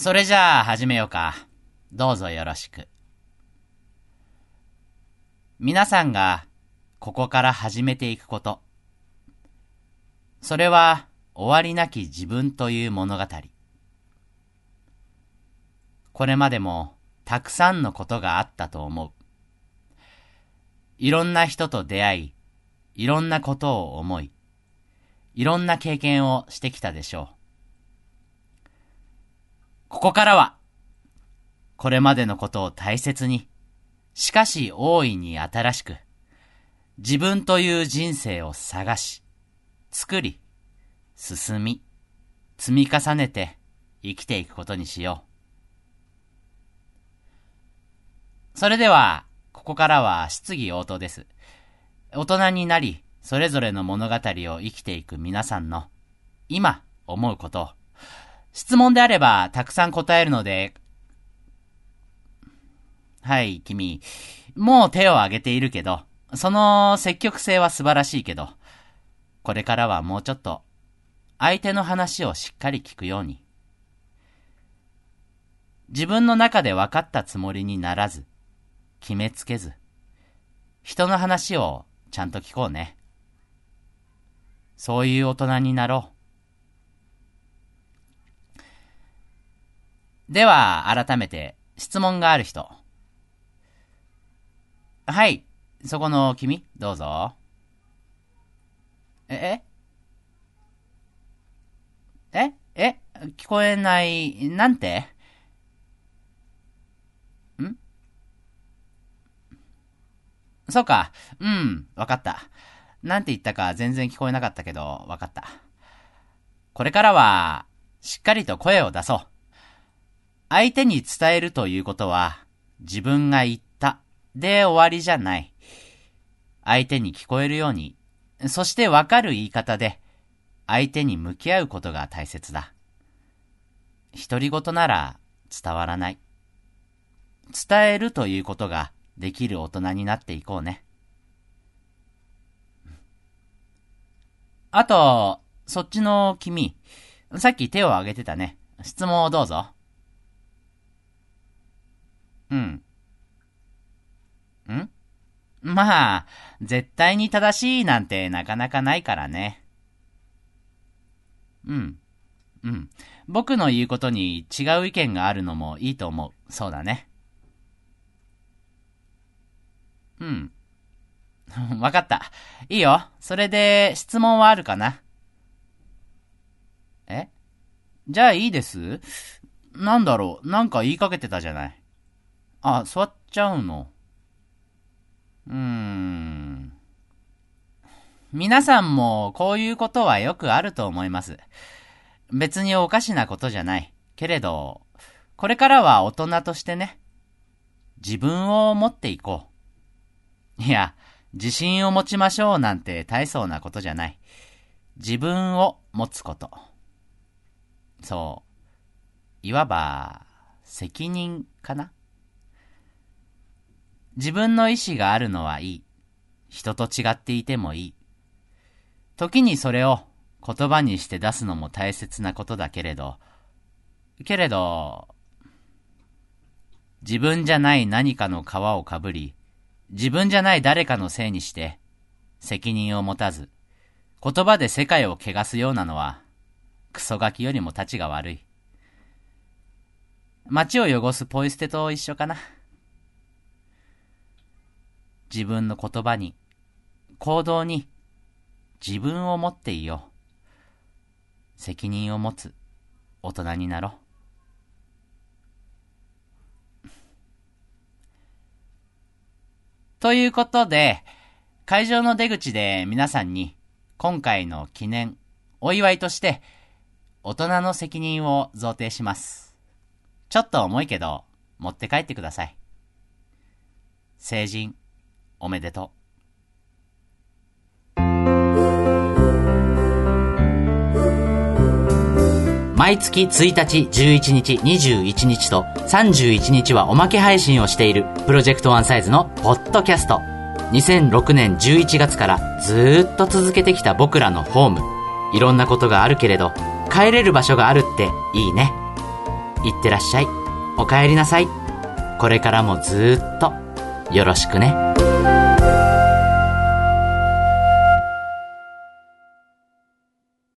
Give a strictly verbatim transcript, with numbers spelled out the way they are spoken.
それじゃあ始めようか。どうぞよろしく。皆さんがここから始めていくこと。それは終わりなき自分という物語。これまでもたくさんのことがあったと思う。いろんな人と出会い、いろんなことを思い、いろんな経験をしてきたでしょう。ここからは、これまでのことを大切に、しかし大いに新しく、自分という人生を探し、作り、進み、積み重ねて生きていくことにしよう。それでは、ここからは質疑応答です。大人になり、それぞれの物語を生きていく皆さんの、今思うことを、質問であればたくさん答えるので、はい、君、もう手を挙げているけど、その積極性は素晴らしいけど、これからはもうちょっと、相手の話をしっかり聞くように。自分の中で分かったつもりにならず、決めつけず、人の話をちゃんと聞こうね。そういう大人になろう。では、改めて、質問がある人。はい、そこの君、どうぞ。えええ聞こえない、なんてんそうか、うん、わかった。なんて言ったか全然聞こえなかったけど、わかった。これからは、しっかりと声を出そう。相手に伝えるということは、自分が言ったで終わりじゃない。相手に聞こえるように、そしてわかる言い方で、相手に向き合うことが大切だ。独り言なら伝わらない。伝えるということができる大人になっていこうね。あと、そっちの君、さっき手を挙げてたね。質問をどうぞ。うん。んまあ、絶対に正しいなんてなかなかないからね。うん。うん。僕の言うことに違う意見があるのもいいと思う。そうだね。うん。わかった。いいよ。それで、質問はあるかな？え？じゃあいいです？なんだろう、なんか言いかけてたじゃない。あ、座っちゃうの。うーん。皆さんもこういうことはよくあると思います。別におかしなことじゃない。けれど、これからは大人としてね、自分を持っていこう。いや、自信を持ちましょうなんて大層なことじゃない。自分を持つこと。そう。いわば、責任かな。自分の意志があるのはいい。人と違っていてもいい。時にそれを言葉にして出すのも大切なことだけれど、けれど、自分じゃない何かの皮をかぶり、自分じゃない誰かのせいにして、責任を持たず、言葉で世界を汚すようなのは、クソガキよりも立ちが悪い。街を汚すポイ捨てと一緒かな。自分の言葉に、行動に、自分を持っていよう。責任を持つ大人になろう。ということで、会場の出口で皆さんに今回の記念、お祝いとして大人の責任を贈呈します。ちょっと重いけど持って帰ってください。成人おめでとう。毎月ついたち、じゅういちにち、にじゅういちにちとさんじゅういちにちはおまけ配信をしているプロジェクトワンサイズのポッドキャスト。にせんろくねんじゅういちがつからずーっと続けてきた僕らのホーム。いろんなことがあるけれど帰れる場所があるっていいね。 いってらっしゃい。お帰りなさい。これからもずーっとよろしくね。